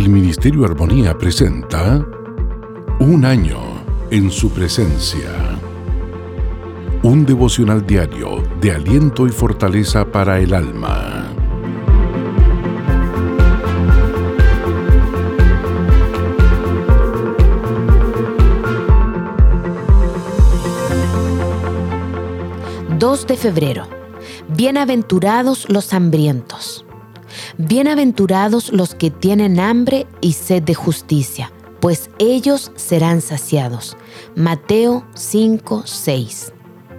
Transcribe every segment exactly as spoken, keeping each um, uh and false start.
El Ministerio Armonía presenta Un año en su presencia. Un devocional diario de aliento y fortaleza para el alma. dos de febrero. Bienaventurados los hambrientos. Bienaventurados los que tienen hambre y sed de justicia, pues ellos serán saciados. Mateo cinco, seis.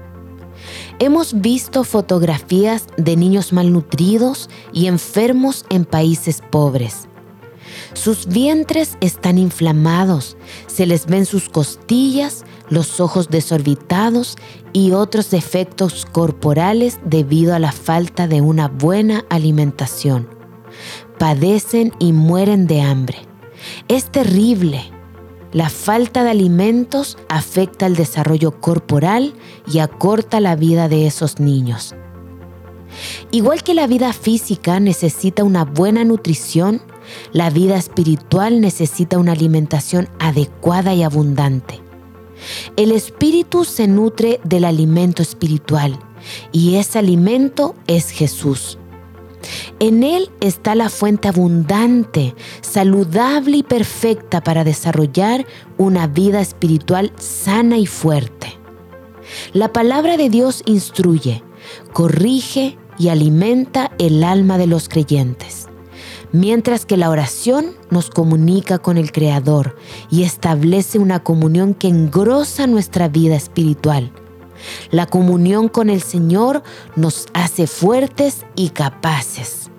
Hemos visto fotografías de niños malnutridos y enfermos en países pobres. Sus vientres están inflamados, se les ven sus costillas, los ojos desorbitados y otros defectos corporales debido a la falta de una buena alimentación. Padecen y mueren de hambre. Es terrible. La falta de alimentos afecta el desarrollo corporal y acorta la vida de esos niños. Igual que la vida física necesita una buena nutrición, la vida espiritual necesita una alimentación adecuada y abundante. El espíritu se nutre del alimento espiritual y ese alimento es Jesús. En Él está la fuente abundante, saludable y perfecta para desarrollar una vida espiritual sana y fuerte. La palabra de Dios instruye, corrige y alimenta el alma de los creyentes, mientras que la oración nos comunica con el Creador y establece una comunión que engrosa nuestra vida espiritual. La comunión con el Señor nos hace fuertes y capaces.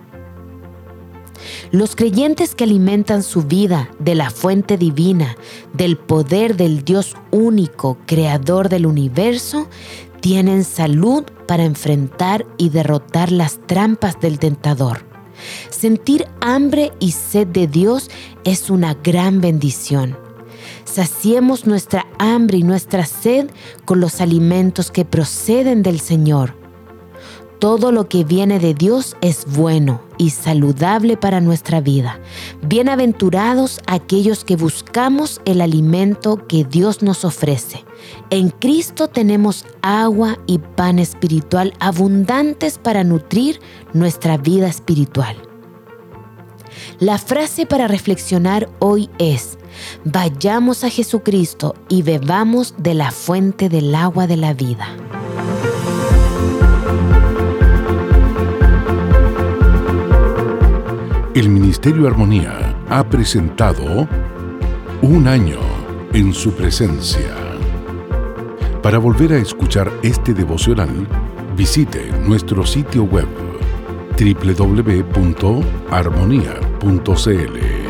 Los creyentes que alimentan su vida de la fuente divina, del poder del Dios único, creador del universo, tienen salud para enfrentar y derrotar las trampas del tentador. Sentir hambre y sed de Dios es una gran bendición. Saciemos nuestra hambre y nuestra sed con los alimentos que proceden del Señor. Todo lo que viene de Dios es bueno y saludable para nuestra vida. Bienaventurados aquellos que buscamos el alimento que Dios nos ofrece. En Cristo tenemos agua y pan espiritual abundantes para nutrir nuestra vida espiritual. La frase para reflexionar hoy es: vayamos a Jesucristo y bebamos de la fuente del agua de la vida. El Ministerio Armonía ha presentado Un año en su presencia. Para volver a escuchar este devocional, visite nuestro sitio web doble u doble u doble u punto armonía punto c l.